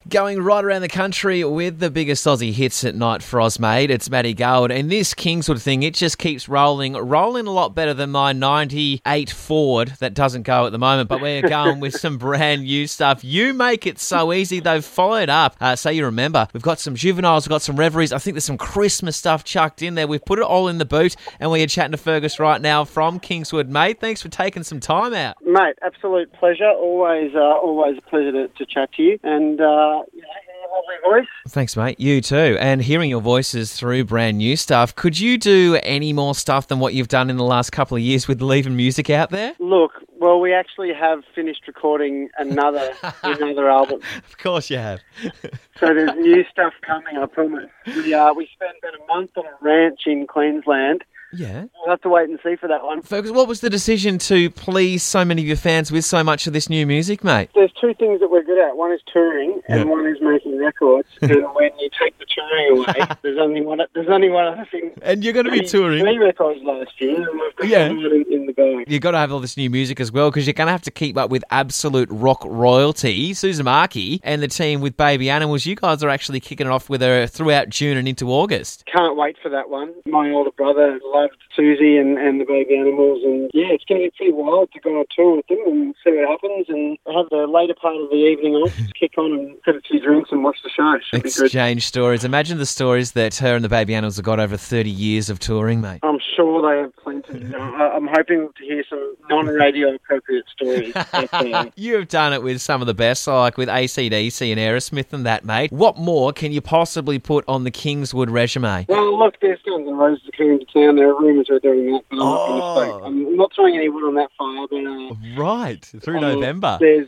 Going right around the country with the biggest Aussie hits at night for us, mate. It's Matty Gold. And this Kingswood thing, it just keeps rolling a lot better than my 98 Ford that doesn't go at the moment. But we're going with some brand new stuff. You Make It So Easy. They've followed up. So you remember, we've got some Juveniles, we've got some Reveries. I think there's some Christmas stuff chucked in there. We've put it all in the boot. And we're chatting to Fergus right now from Kingswood, mate. Thanks for taking some time out. Mate, absolute pleasure. Always a pleasure to chat to you. And, lovely voice. Thanks, mate. You too. And hearing your voices through brand new stuff, could you do any more stuff than what you've done in the last couple of years with leaving music out there? Look, well, we actually have finished recording another album. Of course you have. So there's new stuff coming, I promise. We spent about a month on a ranch in Queensland. Yeah. We'll have to wait and see for that one. Fergus, what was the decision to please so many of your fans with so much of this new music, mate? There's two things that we're good at. One is touring and one is making records. And when you take the touring away, there's only one other thing. And you're going to be touring. 3 records last year, and we've got one in the bag. You've got to have all this new music as well, because you're going to have to keep up with absolute rock royalty. Susan Markey and the team with Baby Animals, you guys are actually kicking it off with her throughout June and into August. Can't wait for that one. My older brother loved Susie and the Baby Animals, and yeah, it's going to be pretty wild to go on tour with them and see what happens, and have the later part of the evening off, kick on and have a few drinks and watch the show. Should be good. Exchange stories. Imagine the stories that her and the Baby Animals have got over 30 years of touring, mate. I'm sure they have plenty. I'm hoping to hear some non-radio appropriate stories. You have done it with some of the best, like with AC/DC and Aerosmith and that, mate. What more can you possibly put on the Kingswood resume? Well, look, there's Guns N' Roses are coming to town. There are rumours we're doing that, but I'm not going to say. I'm not throwing any wood on that fire, but... right, through November. There's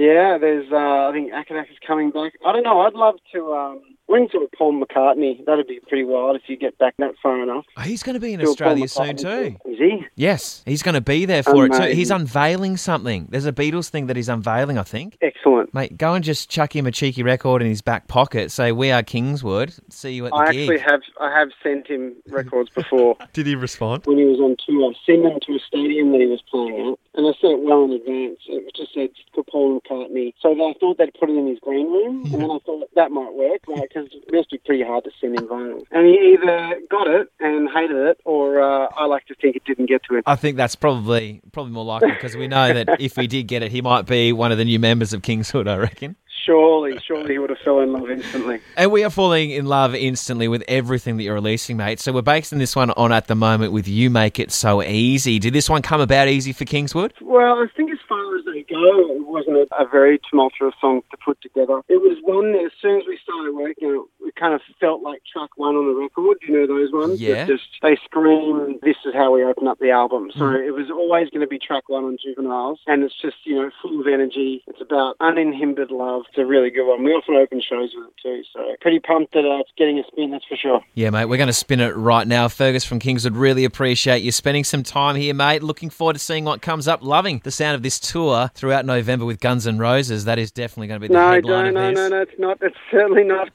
I think Akadak is coming back. I don't know, I'd love to... Wing sort of Paul McCartney. That'd be pretty wild if you get back that far enough. Oh, he's going to be in Australia soon too. Is he? Yes, he's going to be there for it too. He's unveiling something. There's a Beatles thing that he's unveiling, I think. Excellent. Mate, go and just chuck him a cheeky record in his back pocket. Say, we are Kingswood. See you at the gig. I have sent him records before. Did he respond? When he was on tour, I sent him to a stadium that he was playing at, and I sent it well in advance. It just said for Paul McCartney. So I thought they'd put it in his green room, and then I thought that might work, right? Because it must be pretty hard to send him vinyl. And he either got it and hated it, or I like to think it didn't get to him. I think that's probably more likely, because we know that if he did get it, he might be one of the new members of Kingswood, I reckon. Surely he would have fell in love instantly. And we are falling in love instantly with everything that you're releasing, mate. So we're basing this one on at the moment with You Make It So Easy. Did this one come about easy for Kingswood? Well, I think as far as they go, it wasn't a very tumultuous song to put together. It was one that as soon as we started working, it kind of felt like track one on the record. You know those ones? Yeah. They scream, this is how we open up the album. So it was always going to be track one on Juveniles. And it's just, full of energy. It's about uninhibited love. It's a really good one. We often open shows with it too, so pretty pumped that it's getting a spin, that's for sure. Yeah, mate, we're going to spin it right now. Fergus from Kingswood, really appreciate you spending some time here, mate. Looking forward to seeing what comes up. Loving the sound of this tour throughout November with Guns N' Roses. That is definitely going to be the headline of this. No, it's not. It's certainly not.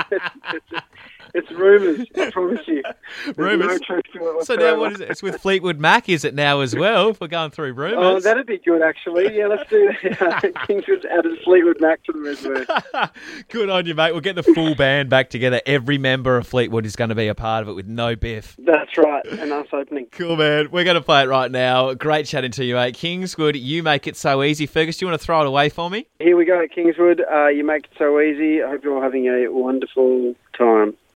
It's rumours, I promise you. Rumours? No truth to it whatsoever. So now what is it? It's with Fleetwood Mac, is it now as well, if we're going through rumours? Oh, that'd be good, actually. Yeah, let's do that. Kingswood's added Fleetwood Mac to the resume. Good on you, mate. We'll get the full band back together. Every member of Fleetwood is going to be a part of it with no biff. That's right, and us opening. Cool, man. We're going to play it right now. Great chatting to you, mate. Kingswood, You Make It So Easy. Fergus, do you want to throw it away for me? Here we go, Kingswood. You Make It So Easy. I hope you're all having a wonderful time.